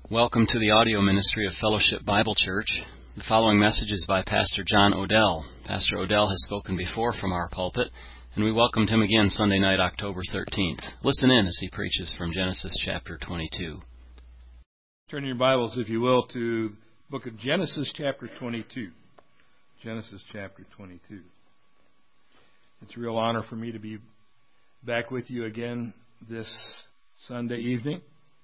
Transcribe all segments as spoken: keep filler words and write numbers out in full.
Welcome to the audio ministry of Fellowship Bible Church. The following message is by Pastor John Odell. Pastor Odell has spoken before from our pulpit, and we welcomed him again Sunday night, October thirteenth. Listen in as he preaches from Genesis chapter twenty-two. Turn your Bibles, if you will, to the book of Genesis chapter twenty-two. Genesis chapter twenty-two. It's a real honor for me to be back with you again this Sunday evening.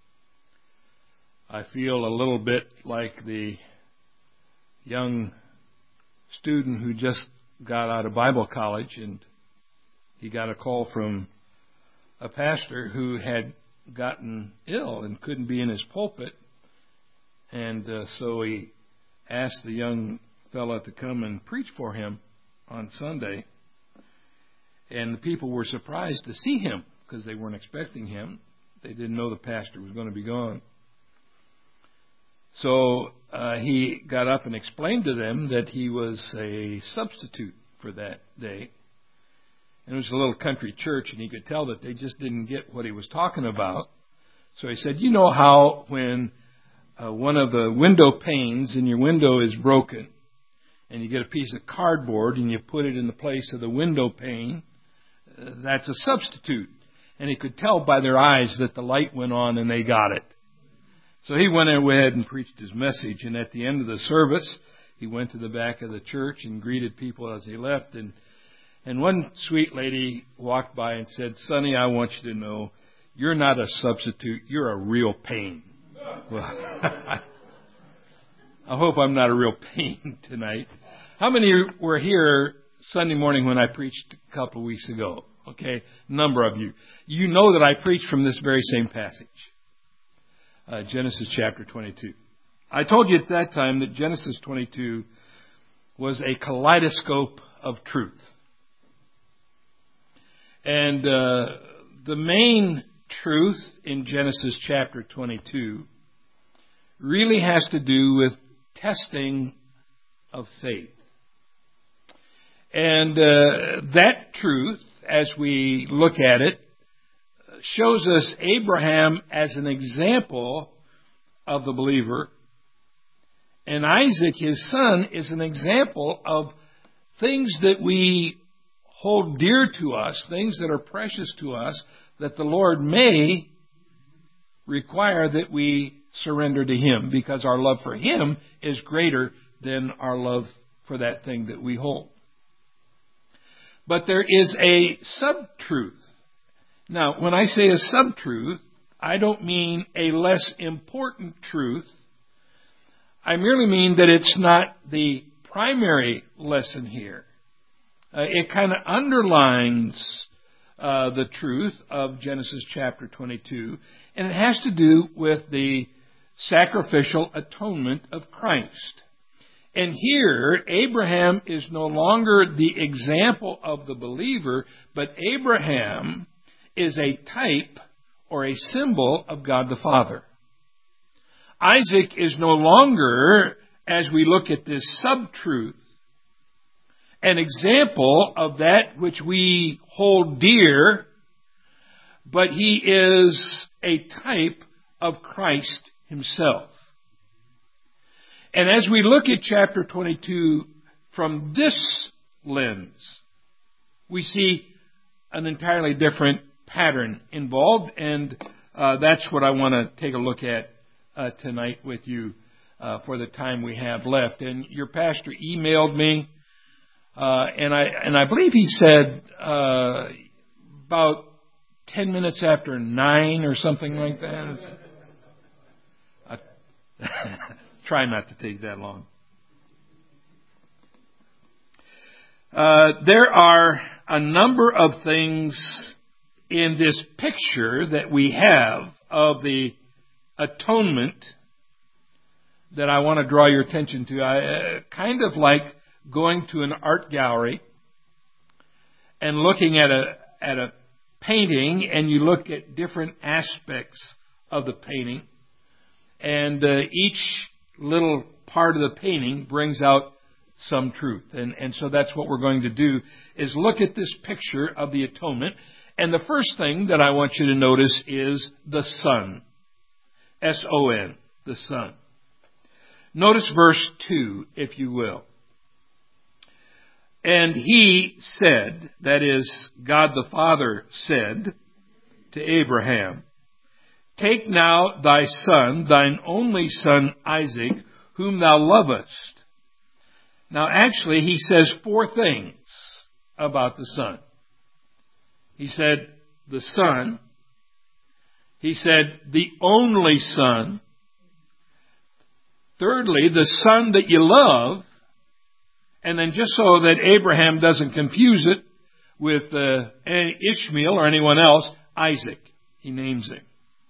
I feel a little bit like the young student who just got out of Bible college, and he got a call from a pastor who had gotten ill and couldn't be in his pulpit. And uh, so he asked the young fella to come and preach for him on Sunday. And the people were surprised to see him because they weren't expecting him. They didn't know the pastor was going to be gone. So uh, he got up and explained to them that he was a substitute for that day. And it was a little country church, and he could tell that they just didn't get what he was talking about. So he said, you know how when uh, one of the window panes in your window is broken, and you get a piece of cardboard and you put it in the place of the window pane, uh, that's a substitute. And he could tell by their eyes that the light went on and they got it. So he went ahead and preached his message, and at the end of the service, he went to the back of the church and greeted people as he left. And and one sweet lady walked by and said, Sonny, I want you to know, you're not a substitute, you're a real pain. Well, I hope I'm not a real pain tonight. How many were here Sunday morning when I preached a couple of weeks ago? Okay, number of you. You know that I preached from this very same passage. Uh, Genesis chapter twenty-two. I told you at that time that Genesis twenty-two was a kaleidoscope of truth. And uh, the main truth in Genesis chapter twenty-two really has to do with testing of faith. And uh, that truth, as we look at it, shows us Abraham as an example of the believer, and Isaac, his son, is an example of things that we hold dear to us, things that are precious to us, that the Lord may require that we surrender to Him, because our love for Him is greater than our love for that thing that we hold. But there is a sub-truth. Now, when I say a sub-truth, I don't mean a less important truth. I merely mean that it's not the primary lesson here. Uh, it kind of underlines uh, the truth of Genesis chapter twenty-two, and it has to do with the sacrificial atonement of Christ. And here, Abraham is no longer the example of the believer, but Abraham is a type or a symbol of God the Father. Isaac is no longer, as we look at this sub-truth, an example of that which we hold dear, but he is a type of Christ Himself. And as we look at chapter twenty-two from this lens, we see an entirely different pattern involved, and uh, that's what I want to take a look at uh, tonight with you uh, for the time we have left. And your pastor emailed me, uh, and I and I believe he said uh, about ten minutes after nine or something like that. I try not to take that long. Uh, there are a number of things in this picture that we have of the atonement that I want to draw your attention to. I, uh, kind of like going to an art gallery and looking at a at a painting, and you look at different aspects of the painting, and uh, each little part of the painting brings out some truth. And, and so that's what we're going to do, is look at this picture of the atonement. And the first thing that I want you to notice is the Son. S O N. the Son. Notice verse two, if you will. And he said, that is, God the Father said to Abraham, take now thy son, thine only son Isaac, whom thou lovest. Now actually he says four things about the son. He said, the son. He said, the only son. Thirdly, the son that you love. And then just so that Abraham doesn't confuse it with uh, Ishmael or anyone else, Isaac. He names him.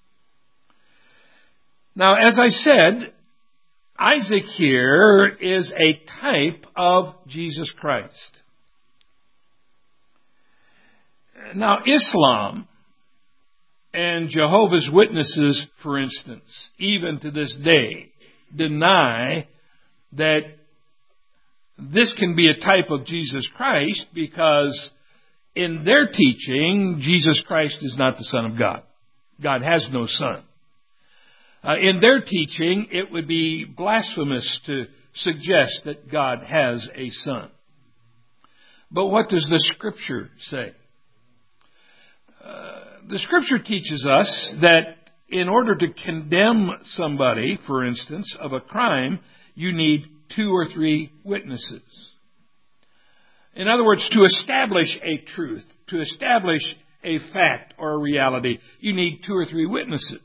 Now, as I said, Isaac here is a type of Jesus Christ. Now, Islam and Jehovah's Witnesses, for instance, even to this day, deny that this can be a type of Jesus Christ because in their teaching, Jesus Christ is not the Son of God. God has no Son. Uh, in their teaching, it would be blasphemous to suggest that God has a Son. But what does the Scripture say? Uh, the Scripture teaches us that in order to condemn somebody, for instance, of a crime, you need two or three witnesses. In other words, to establish a truth, to establish a fact or a reality, you need two or three witnesses.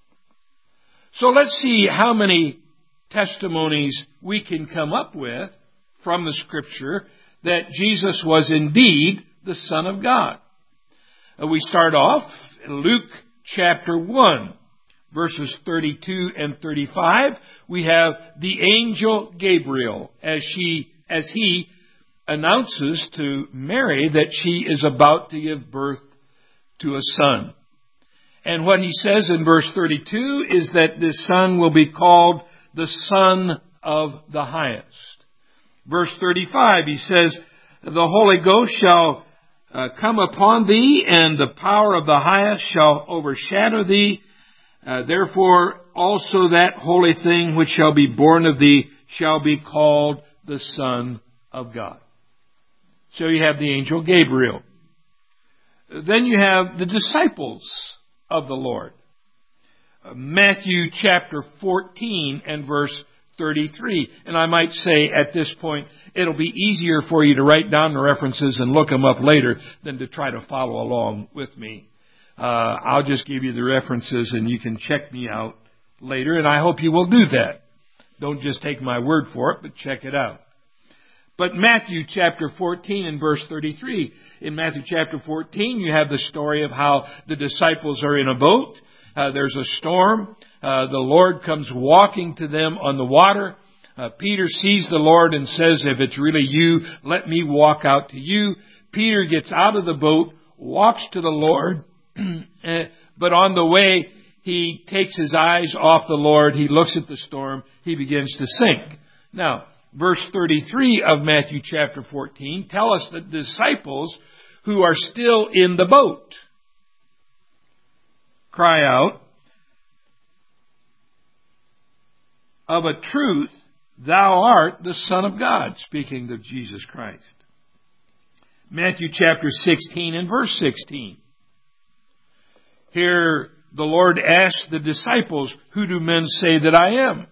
So let's see how many testimonies we can come up with from the Scripture that Jesus was indeed the Son of God. Uh, we start off in Luke chapter one. Verses thirty-two and thirty-five, we have the angel Gabriel as she, as he announces to Mary that she is about to give birth to a son. And what he says in verse thirty-two is that this son will be called the Son of the Highest. Verse thirty-five, he says, the Holy Ghost shall uh, come upon thee, and the power of the Highest shall overshadow thee. Uh, therefore, also that holy thing which shall be born of thee shall be called the Son of God. So you have the angel Gabriel. Then you have the disciples of the Lord. Uh, Matthew chapter fourteen and verse thirty-three. And I might say at this point, it'll be easier for you to write down the references and look them up later than to try to follow along with me. Uh, I'll just give you the references and you can check me out later, and I hope you will do that. Don't just take my word for it, but check it out. But Matthew chapter fourteen and verse thirty-three. In Matthew chapter fourteen, you have the story of how the disciples are in a boat. Uh, there's a storm. Uh, the Lord comes walking to them on the water. Uh, Peter sees the Lord and says, if it's really you, let me walk out to you. Peter gets out of the boat, walks to the Lord. But on the way, he takes his eyes off the Lord. He looks at the storm. He begins to sink. Now, verse thirty-three of Matthew chapter fourteen tell us that the disciples who are still in the boat cry out, of a truth, thou art the Son of God, speaking of Jesus Christ. Matthew chapter sixteen and verse sixteen. Here, the Lord asks the disciples, who do men say that I am?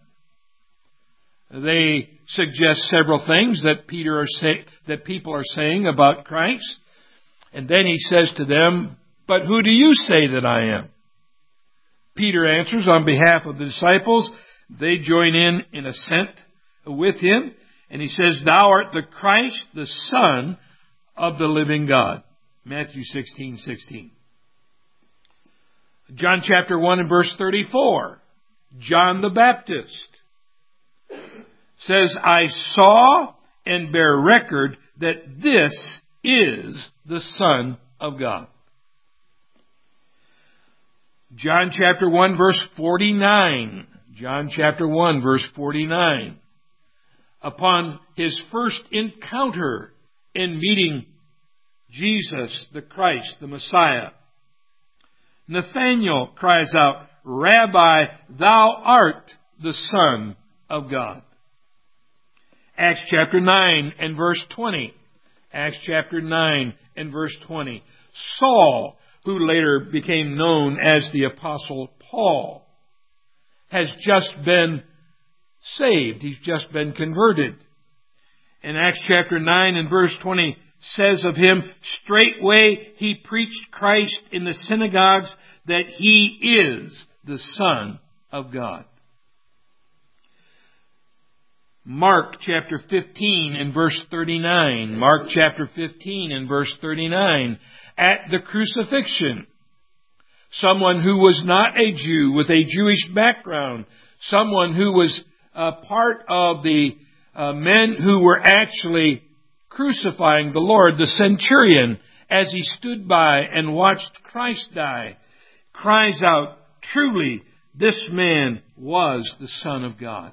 They suggest several things that Peter are say, that people are saying about Christ. And then he says to them, but who do you say that I am? Peter answers on behalf of the disciples. They join in in assent with him. And he says, thou art the Christ, the Son of the living God. Matthew sixteen sixteen. John chapter one and verse thirty-four. John the Baptist says, I saw and bear record that this is the Son of God. John chapter one verse forty-nine. John chapter one verse forty-nine. Upon his first encounter in meeting Jesus, the Christ, the Messiah, Nathanael cries out, Rabbi, thou art the Son of God. Acts chapter nine and verse twenty. Acts chapter nine and verse twenty. Saul, who later became known as the Apostle Paul, has just been saved. He's just been converted. And Acts chapter nine and verse twenty says of him, straightway he preached Christ in the synagogues, that he is the Son of God. Mark chapter fifteen and verse thirty-nine. Mark chapter fifteen and verse thirty-nine. At the crucifixion, someone who was not a Jew with a Jewish background, someone who was a part of the uh, men who were actually crucifying the Lord, the centurion, as he stood by and watched Christ die, cries out, truly, this man was the Son of God.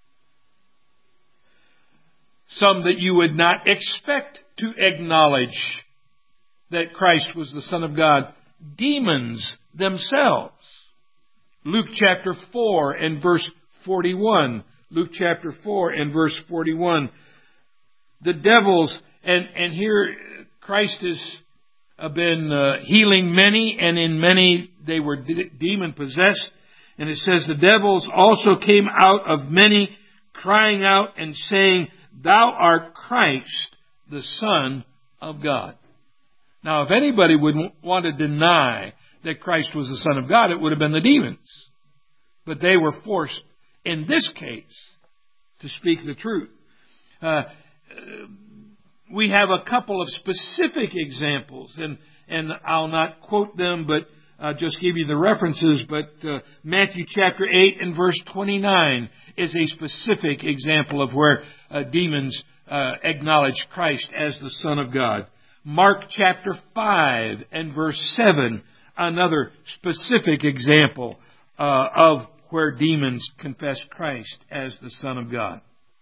Some that you would not expect to acknowledge that Christ was the Son of God, demons themselves. Luke chapter four and verse forty-one. Luke chapter four and verse forty-one. The devils, and, and here Christ has uh, been uh, healing many, and in many they were de- demon-possessed. And it says, the devils also came out of many, crying out and saying, Thou art Christ, the Son of God. Now, if anybody would want to deny that Christ was the Son of God, it would have been the demons. But they were forced, in this case, to speak the truth. Uh, we have a couple of specific examples, and, and I'll not quote them, but uh, just give you the references. But uh, Matthew chapter eight and verse twenty-nine is a specific example of where uh, demons uh, acknowledge Christ as the Son of God. Mark chapter five and verse seven, another specific example uh, of where demons confess Christ as the Son of God.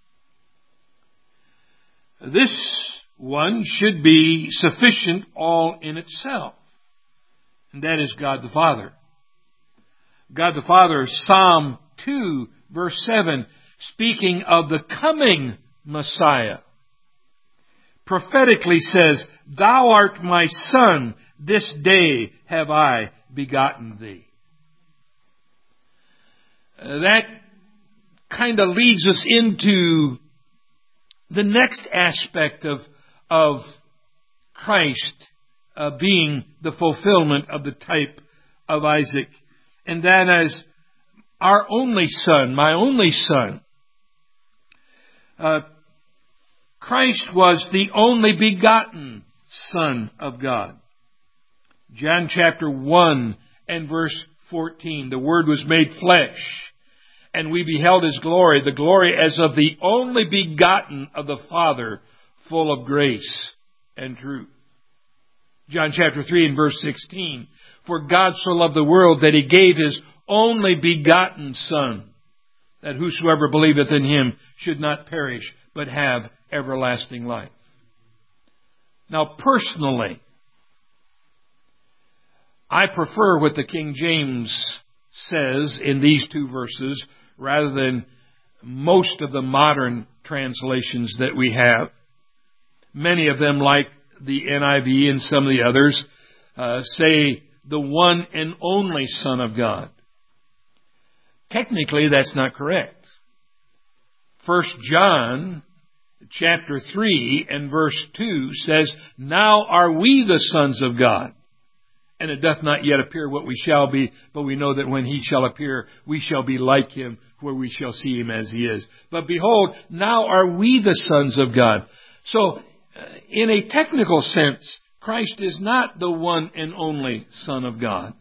This one should be sufficient all in itself, and that is God the Father. God the Father, Psalm two, verse seven, speaking of the coming Messiah, prophetically says, Thou art my Son, this day have I begotten thee. Uh, that kind of leads us into the next aspect of, of Christ uh, being the fulfillment of the type of Isaac, and that is our only son, my only son. Uh, Christ was the only begotten Son of God. John chapter one and verse fourteen. The Word was made flesh, and we beheld His glory, the glory as of the only begotten of the Father, full of grace and truth. John chapter three and verse sixteen. For God so loved the world that He gave His only begotten Son, that whosoever believeth in Him should not perish, but have everlasting life. Now, personally, I prefer what the King James says in these two verses rather than most of the modern translations that we have. Many of them, like the N I V and some of the others, uh, say the one and only Son of God. Technically, that's not correct. First John chapter three and verse two says, Now are we the sons of God, and it doth not yet appear what we shall be, but we know that when He shall appear, we shall be like Him, where we shall see Him as He is. But behold, now are we the sons of God. So, in a technical sense, Christ is not the one and only Son of God.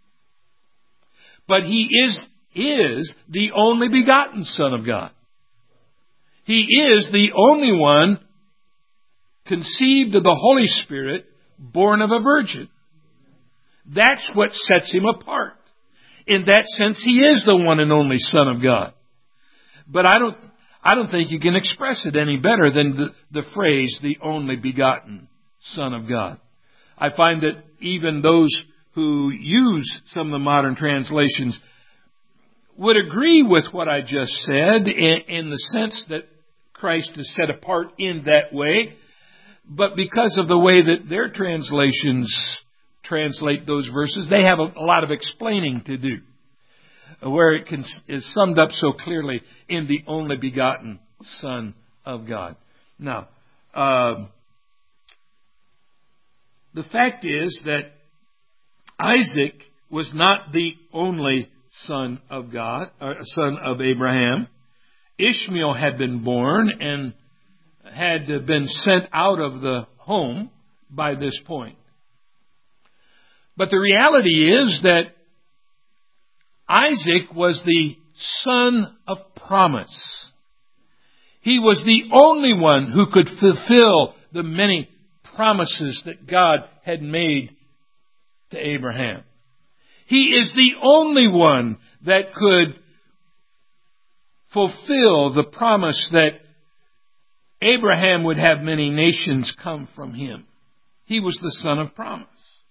But He is, is the only begotten Son of God. He is the only one conceived of the Holy Spirit, born of a virgin. That's what sets Him apart. In that sense, He is the one and only Son of God. But I don't, I don't think you can express it any better than the, the phrase, the only begotten Son of God. I find that even those who use some of the modern translations would agree with what I just said in, in the sense that Christ is set apart in that way. But because of the way that their translations translate those verses, they have a, a lot of explaining to do, where it can, is summed up so clearly in the only begotten Son of God. Now, uh, the fact is that Isaac was not the only son of God, or son of Abraham. Ishmael had been born and had been sent out of the home by this point. But the reality is that Isaac was the son of promise. He was the only one who could fulfill the many promises that God had made to Abraham. He is the only one that could fulfill the promise that Abraham would have many nations come from him. He was the son of promise.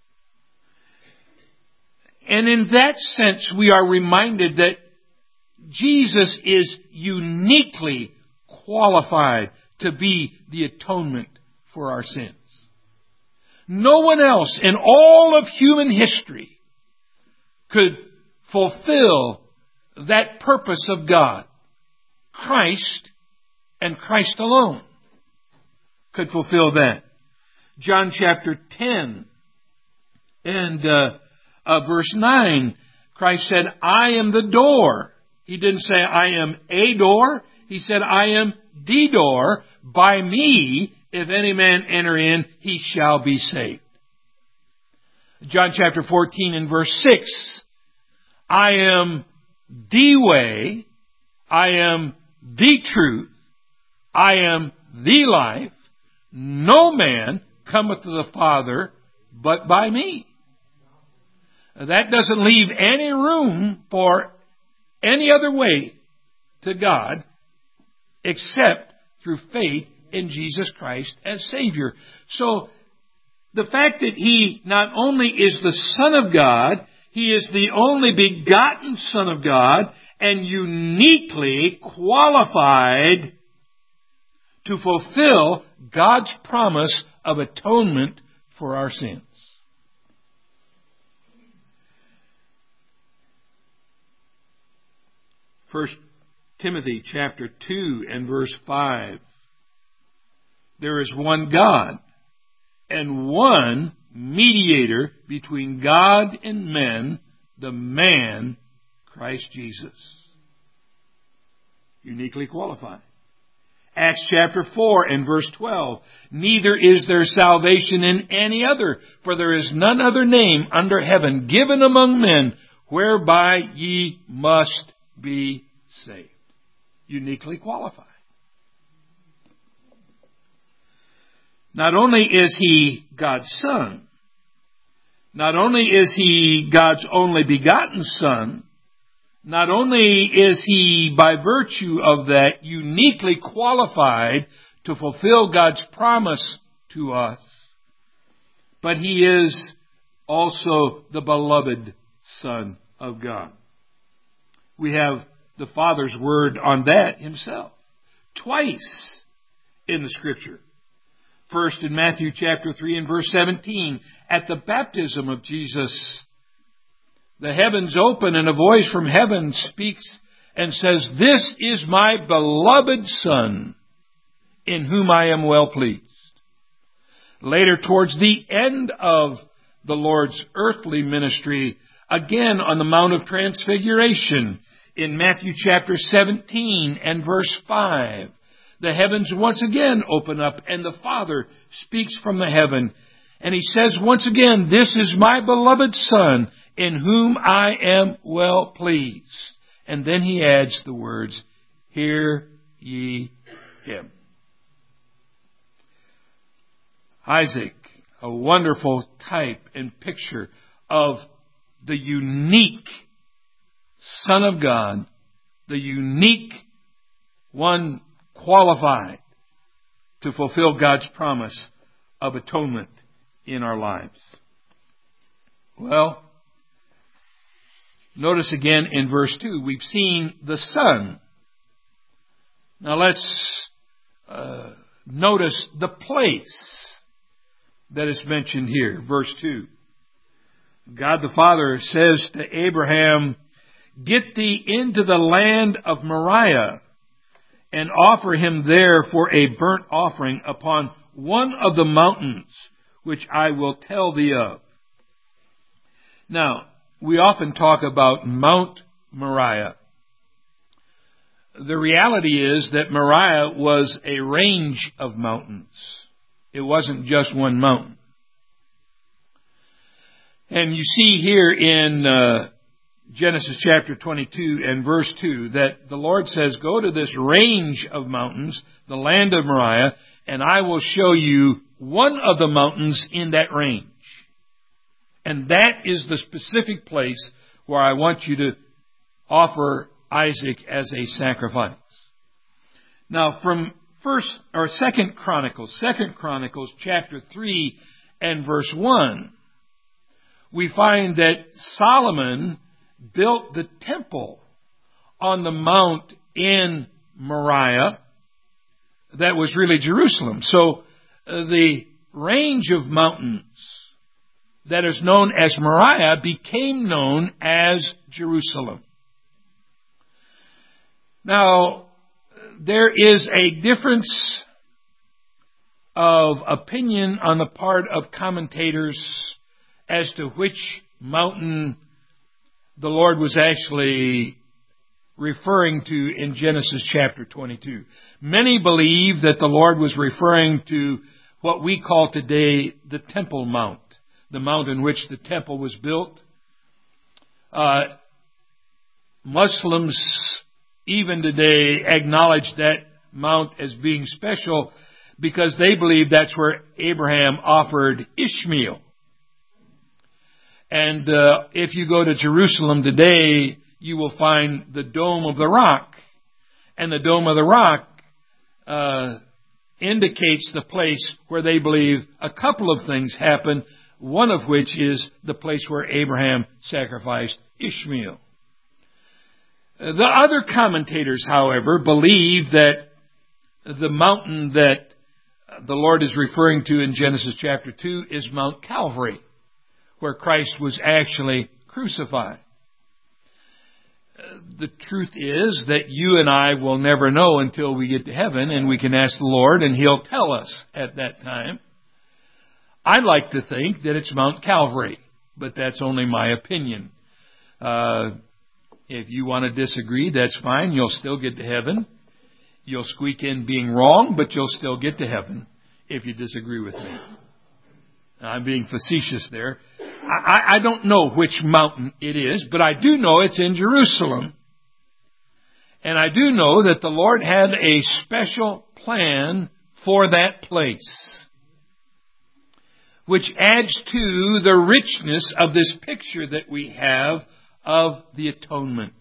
And in that sense, we are reminded that Jesus is uniquely qualified to be the atonement for our sins. No one else in all of human history could fulfill that purpose of God. Christ and Christ alone could fulfill that. John chapter ten and uh, uh, verse nine, Christ said, I am the door. He didn't say, I am a door. He said, I am the door. By me, if any man enter in, he shall be saved. John chapter fourteen and verse six, I am the way, I am the truth, I am the life. No man cometh to the Father but by me. That doesn't leave any room for any other way to God except through faith in Jesus Christ as Savior. So, the fact that He not only is the Son of God, He is the only begotten Son of God, and uniquely qualified to fulfill God's promise of atonement for our sins. First Timothy chapter two and verse five. There is one God and one mediator between God and men, the man Christ Jesus. Uniquely qualified. Acts chapter four and verse twelve. Neither is there salvation in any other, for there is none other name under heaven given among men whereby ye must be saved. Uniquely qualified. Not only is He God's Son, not only is He God's only begotten Son, not only is He, by virtue of that, uniquely qualified to fulfill God's promise to us, but He is also the beloved Son of God. We have the Father's word on that Himself. Twice in the Scripture. First in Matthew chapter three and verse seventeen, at the baptism of Jesus, the heavens open and a voice from heaven speaks and says, This is my beloved Son, in whom I am well pleased. Later, towards the end of the Lord's earthly ministry, again on the Mount of Transfiguration, in Matthew chapter seventeen and verse five, the heavens once again open up and the Father speaks from the heaven. And He says once again, This is my beloved Son, in whom I am well pleased. And then He adds the words, Hear ye Him. Isaac, a wonderful type and picture of the unique Son of God, the unique one qualified to fulfill God's promise of atonement in our lives. Well, Notice again in verse two, we've seen the Son. Now let's uh, notice the place that is mentioned here. Verse two. God the Father says to Abraham, "Get thee into the land of Moriah, and offer him there for a burnt offering upon one of the mountains, which I will tell thee of." Now, we often talk about Mount Moriah. The reality is that Moriah was a range of mountains. It wasn't just one mountain. And you see here in uh, Genesis chapter twenty-two and verse two that the Lord says, "Go to this range of mountains, the land of Moriah, and I will show you one of the mountains in that range." And that is the specific place where I want you to offer Isaac as a sacrifice. Now, from first or Second Chronicles, Second Chronicles chapter three and verse one, we find that Solomon built the temple on the mount in Moriah that was really Jerusalem. So uh, the range of mountains that is known as Moriah became known as Jerusalem. Now, there is a difference of opinion on the part of commentators as to which mountain the Lord was actually referring to in Genesis chapter twenty-two. Many believe that the Lord was referring to what we call today the Temple Mount, the mount in which the temple was built. Uh, Muslims even today acknowledge that mount as being special because they believe that's where Abraham offered Ishmael. And uh, if you go to Jerusalem today, you will find the Dome of the Rock. And the Dome of the Rock uh, indicates the place where they believe a couple of things happened, one of which is the place where Abraham sacrificed Ishmael. The other commentators, however, believe that the mountain that the Lord is referring to in Genesis chapter two is Mount Calvary, where Christ was actually crucified. The truth is that you and I will never know until we get to heaven, and we can ask the Lord and He'll tell us at that time. I like to think that it's Mount Calvary, but that's only my opinion. Uh, if you want to disagree, that's fine. You'll still get to heaven. You'll squeak in being wrong, but you'll still get to heaven if you disagree with me. I'm being facetious there. I, I don't know which mountain it is, but I do know it's in Jerusalem. And I do know that the Lord had a special plan for that place, which adds to the richness of this picture that we have of the atonement.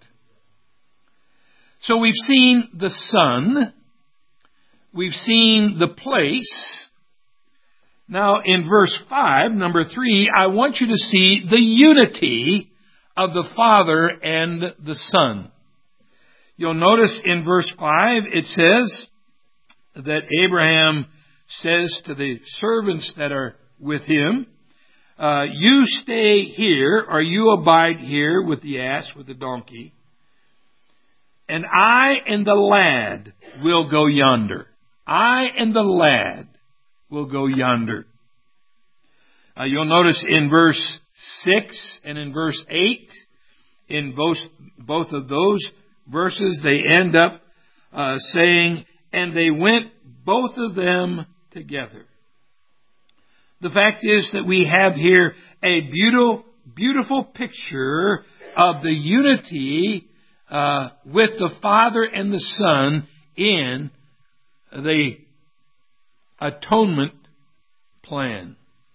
So we've seen the Son. We've seen the place. Now in verse five, number three, I want you to see the unity of the Father and the Son. You'll notice in verse five it says that Abraham says to the servants that are with him, uh, you stay here, or you abide here with the ass, with the donkey, and I and the lad will go yonder. I and the lad will go yonder. Uh, you'll notice in verse six and in verse eight, in both, both of those verses, they end up uh, saying, and they went both of them together. The fact is that we have here a beautiful, beautiful picture of the unity uh, with the Father and the Son in the atonement plan.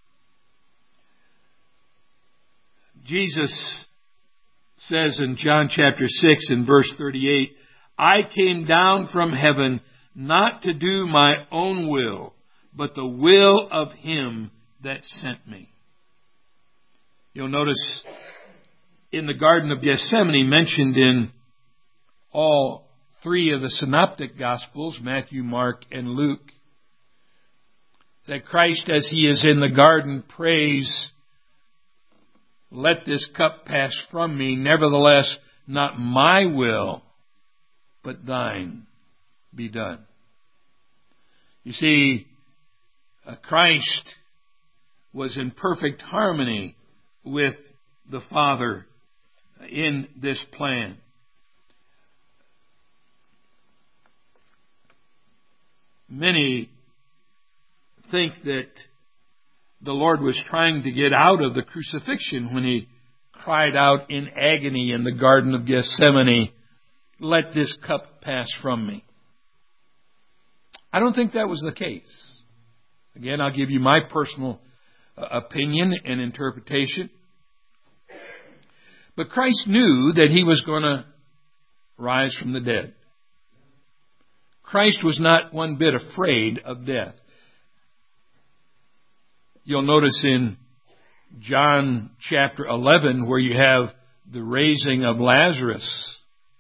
Jesus says in John chapter six and verse thirty-eight, I came down from heaven not to do my own will, but the will of Him that sent me. You'll notice in the Garden of Gethsemane, mentioned in all three of the synoptic Gospels, Matthew, Mark, and Luke, that Christ, as he is in the garden, prays, "Let this cup pass from me. Nevertheless, not my will, but thine be done." You see, uh, Christ was in perfect harmony with the Father in this plan. Many think that the Lord was trying to get out of the crucifixion when he cried out in agony in the Garden of Gethsemane, "Let this cup pass from me." I don't think that was the case. Again, I'll give you my personal uh, opinion and interpretation. But Christ knew that he was going to rise from the dead. Christ was not one bit afraid of death. You'll notice in John chapter eleven, where you have the raising of Lazarus,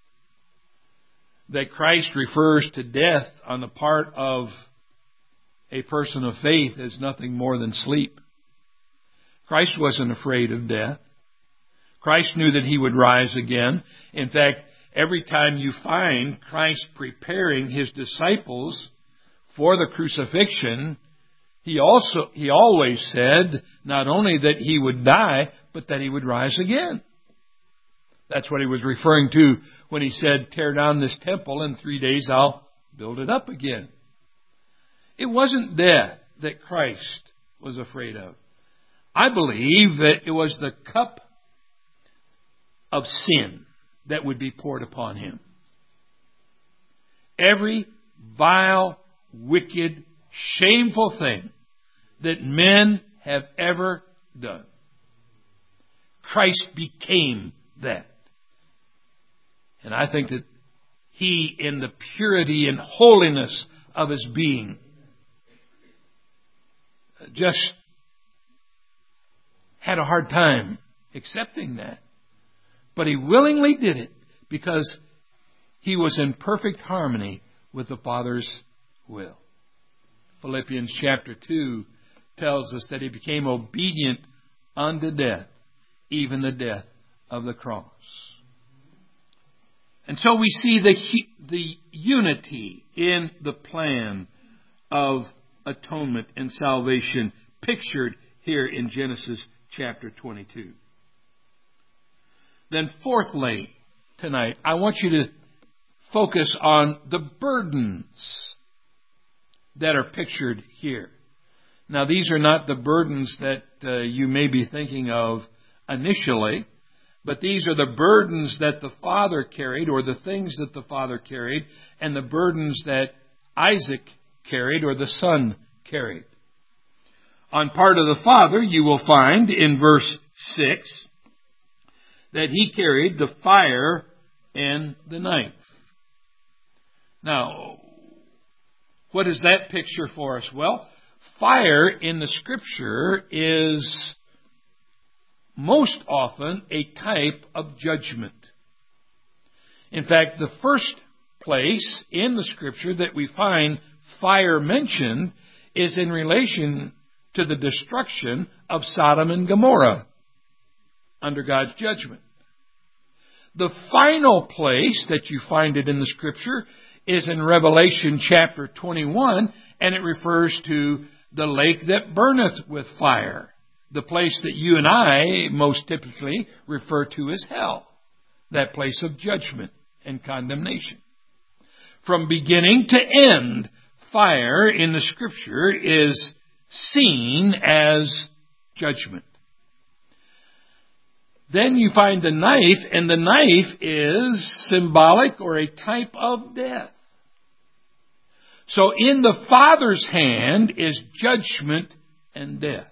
that Christ refers to death on the part of a person of faith as nothing more than sleep. Christ wasn't afraid of death. Christ knew that he would rise again. In fact, every time you find Christ preparing his disciples for the crucifixion, he also, he always said not only that he would die, but that he would rise again. That's what he was referring to when he said, "Tear down this temple, in three days I'll build it up again." It wasn't death that Christ was afraid of. I believe that it was the cup of sin that would be poured upon him. Every vile, wicked, shameful thing that men have ever done, Christ became that. And I think that he, in the purity and holiness of his being, just had a hard time accepting that. But he willingly did it because he was in perfect harmony with the Father's will. Philippians chapter two tells us that he became obedient unto death, even the death of the cross. And so we see the, the unity in the plan of atonement and salvation pictured here in Genesis chapter twenty-two. Then fourthly, tonight, I want you to focus on the burdens that are pictured here. Now, these are not the burdens that uh, you may be thinking of initially, but these are the burdens that the father carried, or the things that the father carried, and the burdens that Isaac carried, or the son carried. On part of the father, you will find in verse six that he carried the fire and the knife. Now, what is that picture for us? Well, fire in the Scripture is most often a type of judgment. In fact, the first place in the Scripture that we find fire mentioned is in relation to the destruction of Sodom and Gomorrah under God's judgment. The final place that you find it in the Scripture is in Revelation chapter twenty-one, and it refers to the lake that burneth with fire, the place that you and I most typically refer to as hell, that place of judgment and condemnation. From beginning to end, fire in the Scripture is seen as judgment. Then you find the knife, and the knife is symbolic or a type of death. So in the Father's hand is judgment and death.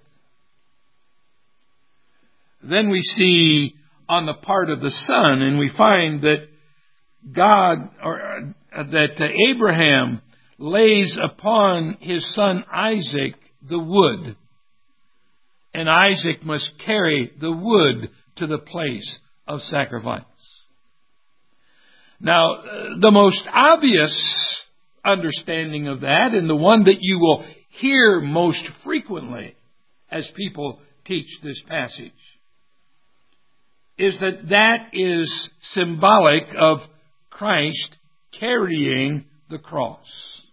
Then we see on the part of the Son, and we find that God, or uh, that uh, Abraham lays upon his son Isaac the wood, and Isaac must carry the wood to the place of sacrifice. Now, the most obvious understanding of that, and the one that you will hear most frequently as people teach this passage, is that that is symbolic of Christ carrying the cross.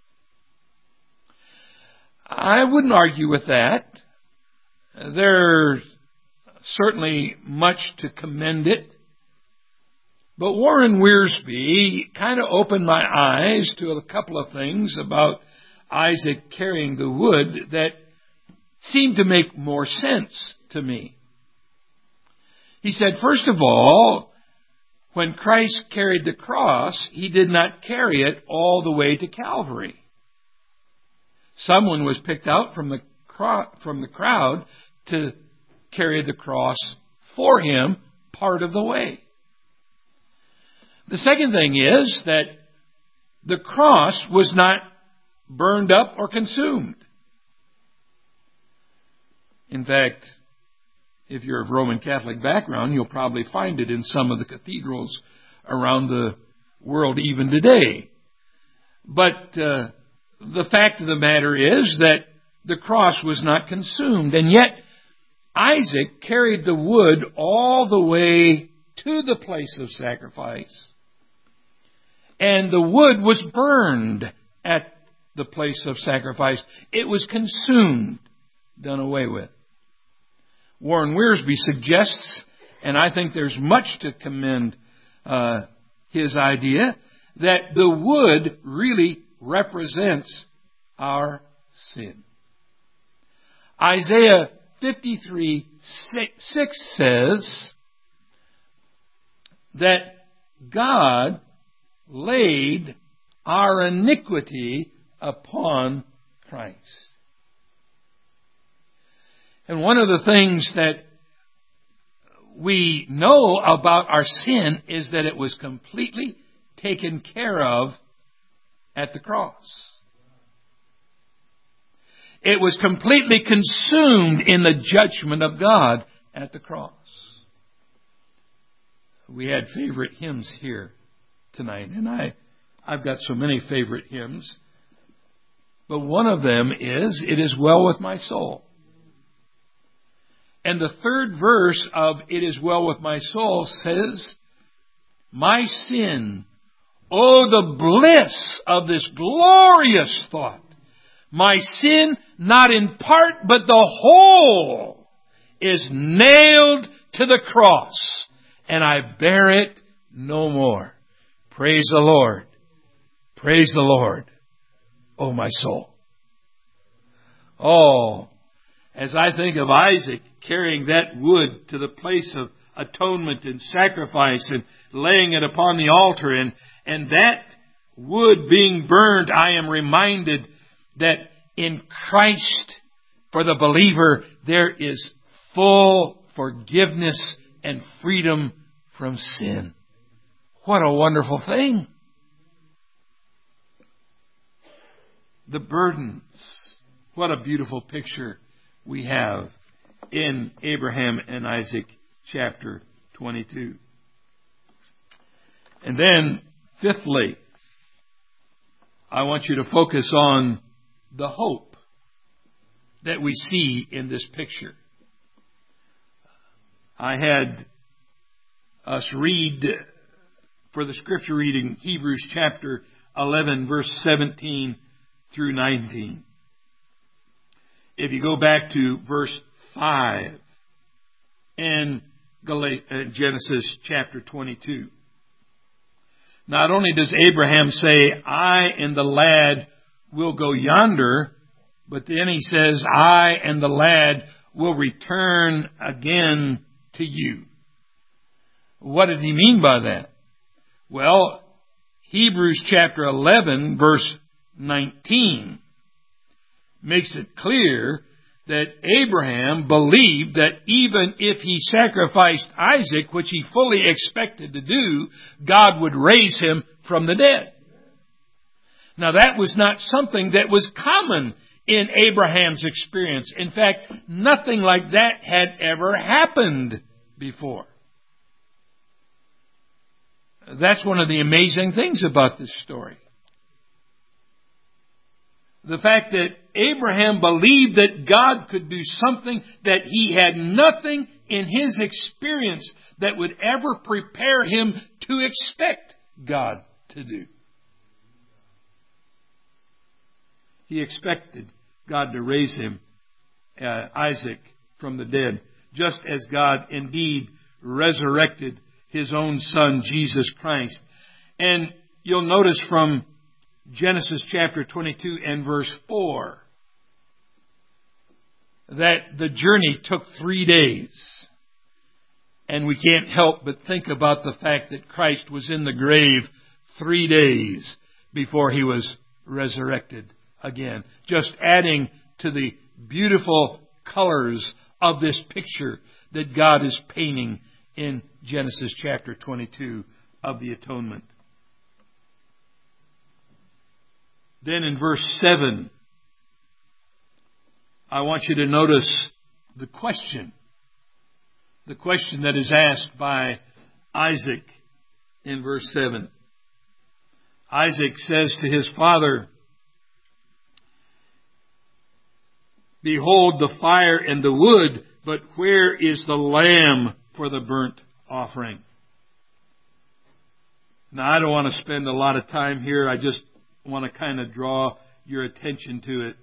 I wouldn't argue with that. There's certainly much to commend it. But Warren Wiersbe kind of opened my eyes to a couple of things about Isaac carrying the wood that seemed to make more sense to me. He said, first of all, when Christ carried the cross, He did not carry it all the way to Calvary. Someone was picked out from the cro- from the crowd to carry the cross for Him part of the way. The second thing is that the cross was not burned up or consumed. In fact, if you're of Roman Catholic background, you'll probably find it in some of the cathedrals around the world even today. But uh, the fact of the matter is that the cross was not consumed. And yet, Isaac carried the wood all the way to the place of sacrifice. And the wood was burned at the place of sacrifice. It was consumed, done away with. Warren Wiersbe suggests, and I think there's much to commend uh, his idea, that the wood really represents our sin. Isaiah fifty-three six says that God laid our iniquity upon Christ. And one of the things that we know about our sin is that it was completely taken care of at the cross. It was completely consumed in the judgment of God at the cross. We had favorite hymns here tonight, and I, I've got so many favorite hymns. But one of them is, "It is well with my soul." And the third verse of "It is well with my soul" says, "My sin, oh the bliss of this glorious thought. My sin, not in part, but the whole, is nailed to the cross, and I bear it no more. Praise the Lord. Praise the Lord, oh my soul." Oh, as I think of Isaac carrying that wood to the place of atonement and sacrifice and laying it upon the altar, and, and that wood being burned, I am reminded that in Christ, for the believer, there is full forgiveness and freedom from sin. What a wonderful thing. The burdens. What a beautiful picture we have in Abraham and Isaac chapter twenty-two. And then, fifthly, I want you to focus on the hope that we see in this picture. I had us read for the scripture reading Hebrews chapter eleven, verse seventeen through nineteen. If you go back to verse five in Genesis chapter twenty-two. Not only does Abraham say, "I and the lad will go yonder," but then he says, "I and the lad will return again to you." What did he mean by that? Well, Hebrews chapter eleven, verse nineteen makes it clear that Abraham believed that even if he sacrificed Isaac, which he fully expected to do, God would raise him from the dead. Now, that was not something that was common in Abraham's experience. In fact, nothing like that had ever happened before. That's one of the amazing things about this story. The fact that Abraham believed that God could do something that he had nothing in his experience that would ever prepare him to expect God to do. He expected God to raise him, uh, Isaac, from the dead, just as God indeed resurrected His own Son, Jesus Christ. And you'll notice from Genesis chapter twenty-two and verse four that the journey took three days. And we can't help but think about the fact that Christ was in the grave three days before He was resurrected again. Just adding to the beautiful colors of this picture that God is painting in Genesis chapter twenty-two of the atonement. Then in verse seven, I want you to notice the question. The question that is asked by Isaac in verse seven. Isaac says to his father, "Behold the fire and the wood, but where is the lamb for the burnt offering?" Now, I don't want to spend a lot of time here. I just want to kind of draw your attention to it.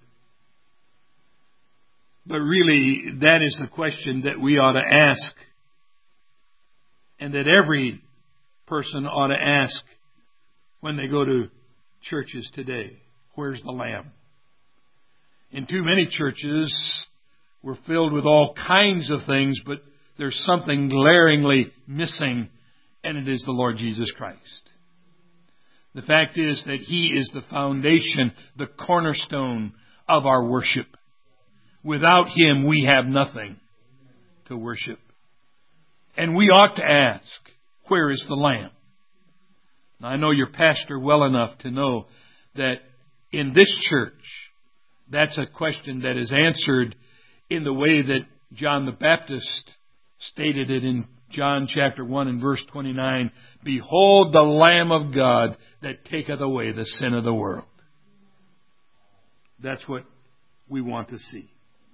But really, that is the question that we ought to ask, and that every person ought to ask when they go to churches today. Where's the lamb? In too many churches, we're filled with all kinds of things, but there's something glaringly missing, and it is the Lord Jesus Christ. The fact is that He is the foundation, the cornerstone of our worship. Without Him, we have nothing to worship. And we ought to ask, where is the Lamb? Now, I know your pastor well enough to know that in this church, that's a question that is answered in the way that John the Baptist stated it in John chapter one and verse twenty-nine. "Behold the Lamb of God that taketh away the sin of the world." That's what we want to see.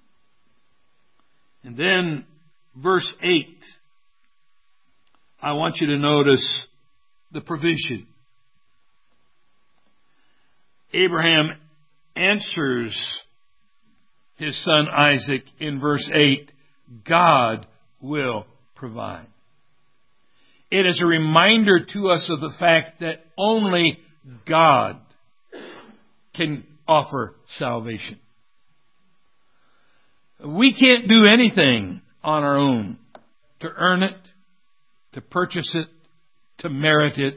And then verse eight. I want you to notice the provision. Abraham answers his son Isaac in verse eight. God will provide. It is a reminder to us of the fact that only God can offer salvation. We can't do anything on our own to earn it, to purchase it, to merit it.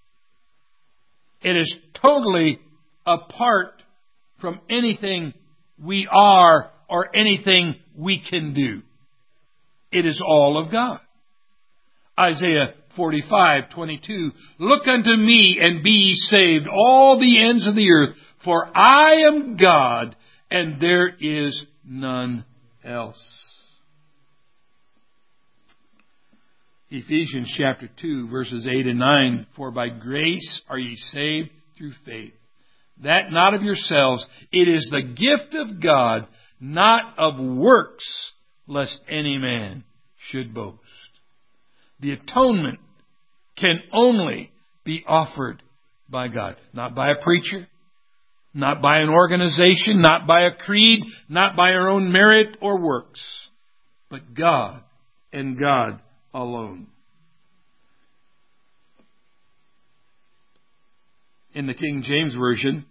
It is totally apart from anything we are or anything we can do. It is all of God. Isaiah forty-five twenty-two. "Look unto me and be ye saved, all the ends of the earth, for I am God, and there is none else." Ephesians chapter two, verses eight and nine. "For by grace are ye saved through faith, that not of yourselves, it is the gift of God, not of works, lest any man should boast." The atonement can only be offered by God. Not by a preacher, not by an organization, not by a creed, not by our own merit or works, but God and God alone. In the King James Version,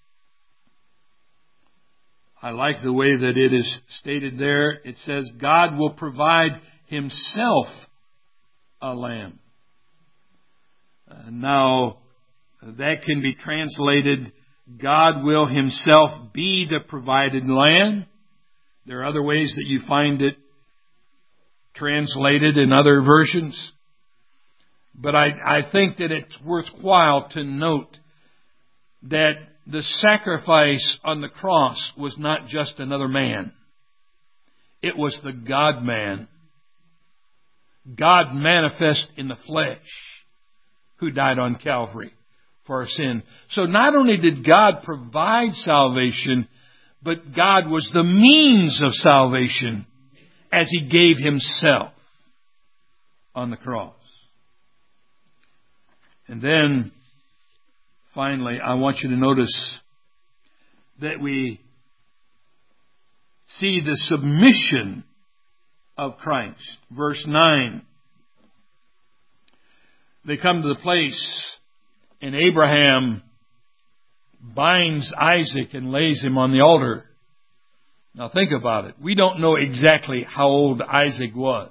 I like the way that it is stated there. It says, "God will provide Himself a lamb." Uh, now, that can be translated, God will Himself be the provided lamb. There are other ways that you find it translated in other versions. But I, I think that it's worthwhile to note that the sacrifice on the cross was not just another man. It was the God-man. God manifest in the flesh. who died on Calvary for our sin. So not only did God provide salvation, but God was the means of salvation as He gave Himself on the cross. And then, finally, I want you to notice that we see the submission of Christ. Verse nine. They come to the place, and Abraham binds Isaac and lays him on the altar. Now think about it. We don't know exactly how old Isaac was.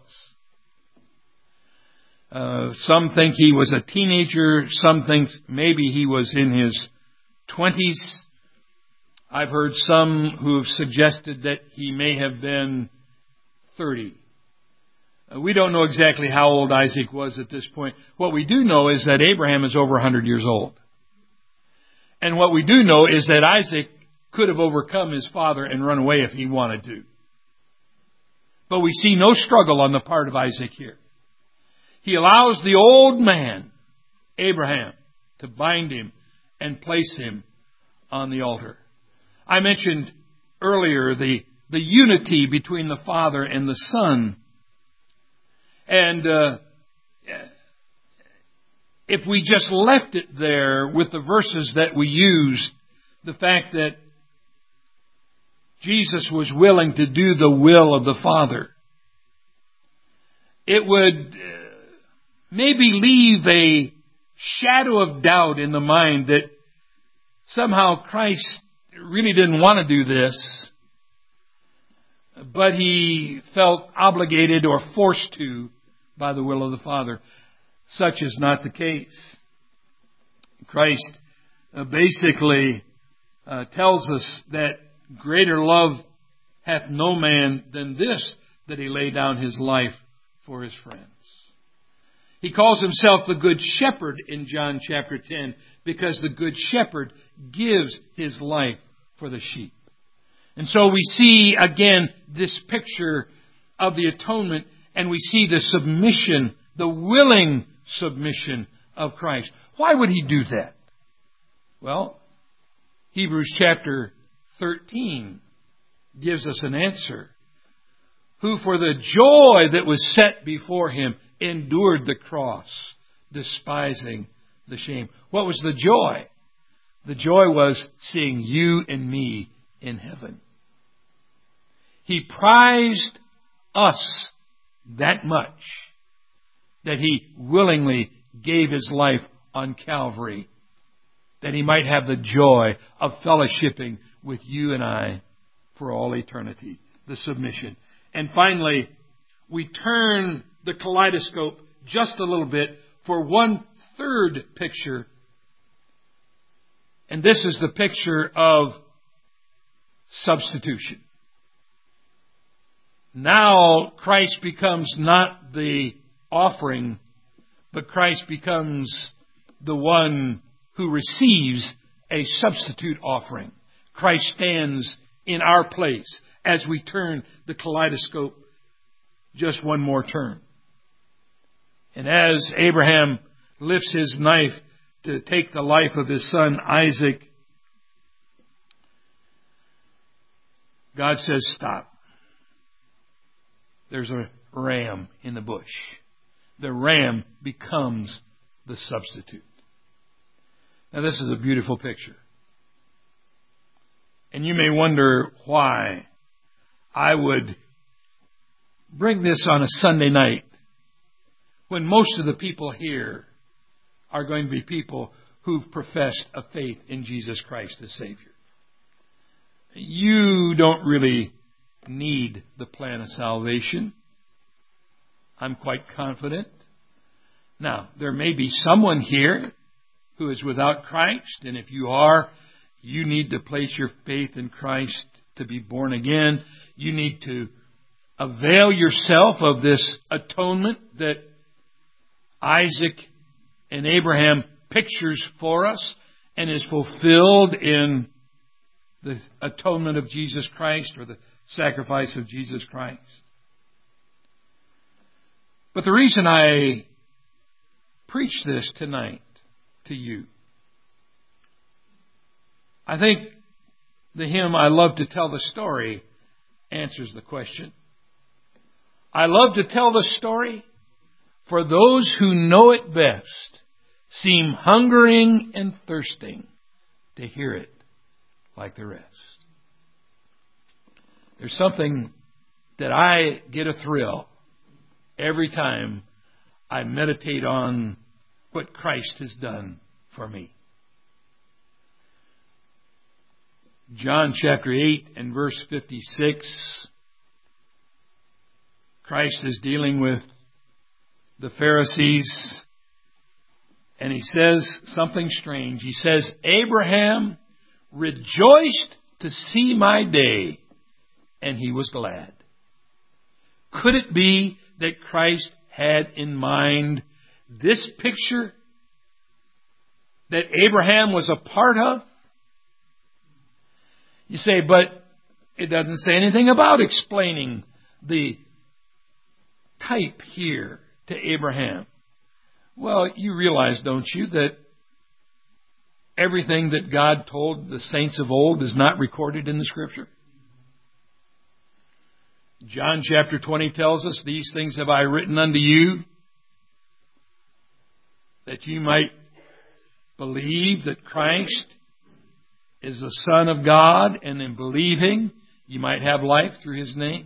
Uh, some think he was a teenager. Some think maybe he was in his twenties. I've heard some who have suggested that he may have been thirty. Uh, we don't know exactly how old Isaac was at this point. What we do know is that Abraham is over one hundred years old. And what we do know is that Isaac could have overcome his father and run away if he wanted to. But we see no struggle on the part of Isaac here. He allows the old man, Abraham, to bind him and place him on the altar. I mentioned earlier the, the unity between the Father and the Son. And uh, if we just left it there with the verses that we use, the fact that Jesus was willing to do the will of the Father, it would maybe leave a shadow of doubt in the mind that somehow Christ really didn't want to do this, but He felt obligated or forced to by the will of the Father. Such is not the case. Christ uh, basically uh, tells us that greater love hath no man than this, that He lay down His life for His friends. He calls Himself the Good Shepherd in John chapter ten, because the Good Shepherd gives His life for the sheep. And so we see again this picture of the atonement, and we see the submission, the willing submission of Christ. Why would He do that? Well, Hebrews chapter thirteen gives us an answer. Who for the joy that was set before Him endured the cross, despising the shame. What was the joy? The joy was seeing you and me in heaven. He prized us that much that He willingly gave His life on Calvary, that He might have the joy of fellowshipping with you and I for all eternity. The submission. And finally, we turn the kaleidoscope just a little bit for one third picture. And this is the picture of substitution. Now Christ becomes not the offering, but Christ becomes the one who receives a substitute offering. Christ stands in our place as we turn the kaleidoscope just one more turn. And as Abraham lifts his knife to take the life of his son Isaac, God says, stop. There's a ram in the bush. The ram becomes the substitute. Now this is a beautiful picture. And you may wonder why I would bring this on a Sunday night when most of the people here are going to be people who've professed a faith in Jesus Christ as Savior. You don't really need the plan of salvation. I'm quite confident. Now, there may be someone here who is without Christ, and if you are, you need to place your faith in Christ to be born again. You need to avail yourself of this atonement that Isaac and Abraham pictures for us and is fulfilled in the atonement of Jesus Christ, or the sacrifice of Jesus Christ. But the reason I preach this tonight to you. I think the hymn, I Love to Tell the Story, answers the question. I love to tell the story, for those who know it best seem hungering and thirsting to hear it like the rest. There's something that I get a thrill every time I meditate on what Christ has done for me. John chapter eight and verse fifty-six, Christ is dealing with the Pharisees, and He says something strange. He says, Abraham rejoiced to see my day, and he was glad. Could it be that Christ had in mind this picture that Abraham was a part of? You say, but it doesn't say anything about explaining the type here to Abraham. Well, you realize, don't you, that everything that God told the saints of old is not recorded in the Scripture? John chapter twenty tells us, these things have I written unto you, that you might believe that Christ is the Son of God, and in believing you might have life through His name.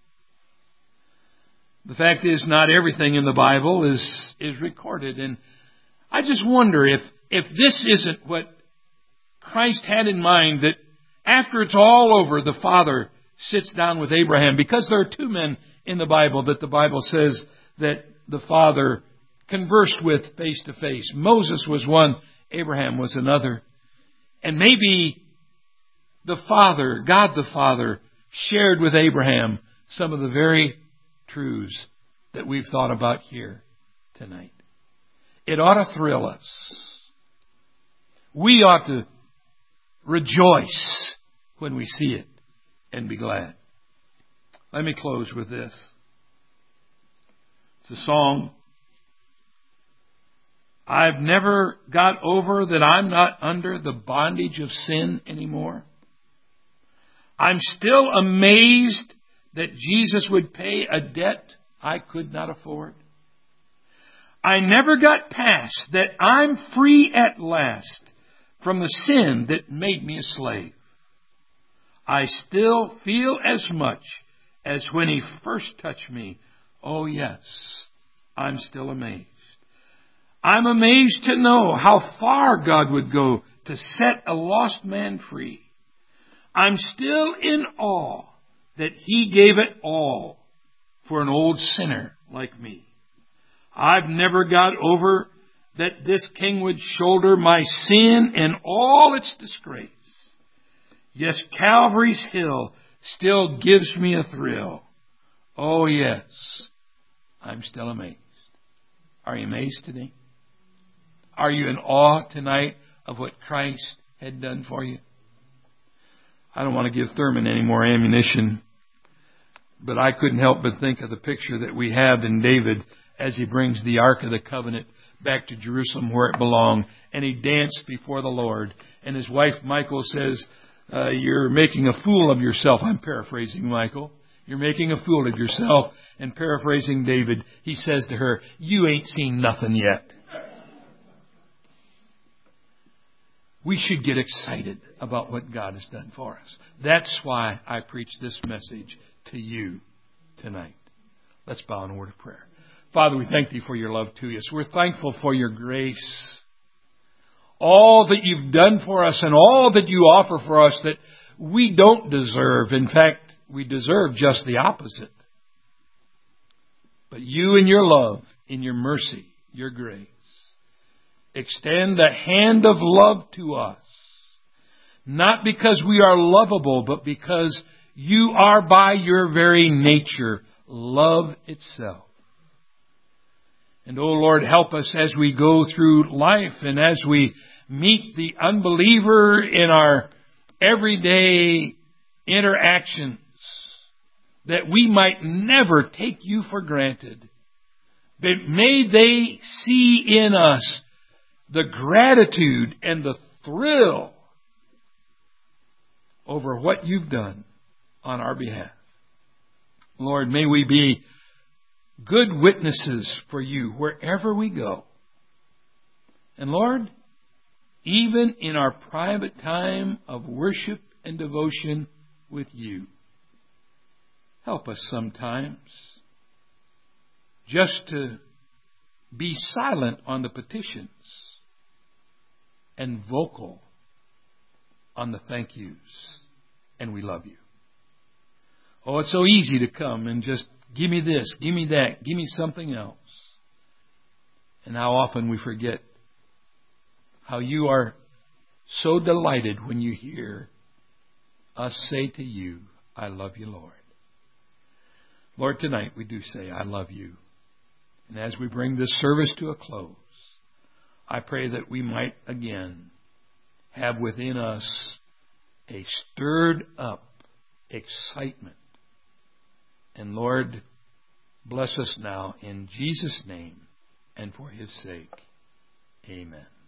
The fact is, not everything in the Bible is, is recorded. And I just wonder if, if this isn't what Christ had in mind, that after it's all over, the Father sits down with Abraham. Because there are two men in the Bible that the Bible says that the Father conversed with face to face. Moses was one, Abraham was another. And maybe the Father, God the Father, shared with Abraham some of the very truths that we've thought about here tonight. It ought to thrill us. We ought to rejoice when we see it and be glad. Let me close with this. It's a song. I've never got over that I'm not under the bondage of sin anymore. I'm still amazed that Jesus would pay a debt I could not afford. I never got past that I'm free at last from the sin that made me a slave. I still feel as much as when He first touched me. Oh yes, I'm still amazed. I'm amazed to know how far God would go to set a lost man free. I'm still in awe that He gave it all for an old sinner like me. I've never got over that this King would shoulder my sin and all its disgrace. Yes, Calvary's hill still gives me a thrill. Oh yes, I'm still amazed. Are you amazed today? Are you in awe tonight of what Christ had done for you? I don't want to give Thurman any more ammunition, but I couldn't help but think of the picture that we have in David as he brings the Ark of the Covenant back to Jerusalem where it belonged, and he danced before the Lord. And his wife Michal says, uh, you're making a fool of yourself. I'm paraphrasing Michal. You're making a fool of yourself. And paraphrasing David, he says to her, you ain't seen nothing yet. We should get excited about what God has done for us. That's why I preach this message to you tonight. Let's bow in a word of prayer. Father, we thank Thee for Your love to us. We're thankful for Your grace. All that You've done for us and all that You offer for us that we don't deserve. In fact, we deserve just the opposite. But You in Your love, in Your mercy, Your grace, extend a hand of love to us. Not because we are lovable, but because You are by Your very nature love itself. And, oh Lord, help us as we go through life and as we meet the unbeliever in our everyday interactions, that we might never take You for granted, May they see in us the gratitude and the thrill over what you've done on our behalf. Lord, may we be good witnesses for you wherever we go. And Lord, even in our private time of worship and devotion with you, help us sometimes just to be silent on the petitions and vocal on the thank yous. And we love you. Oh, it's so easy to come and just give me this, give me that, give me something else. And how often we forget how you are so delighted when you hear us say to you, I love you, Lord. Lord, tonight we do say, I love you. And as we bring this service to a close, I pray that we might again have within us a stirred up excitement. And Lord, bless us now in Jesus' name and for His sake. Amen.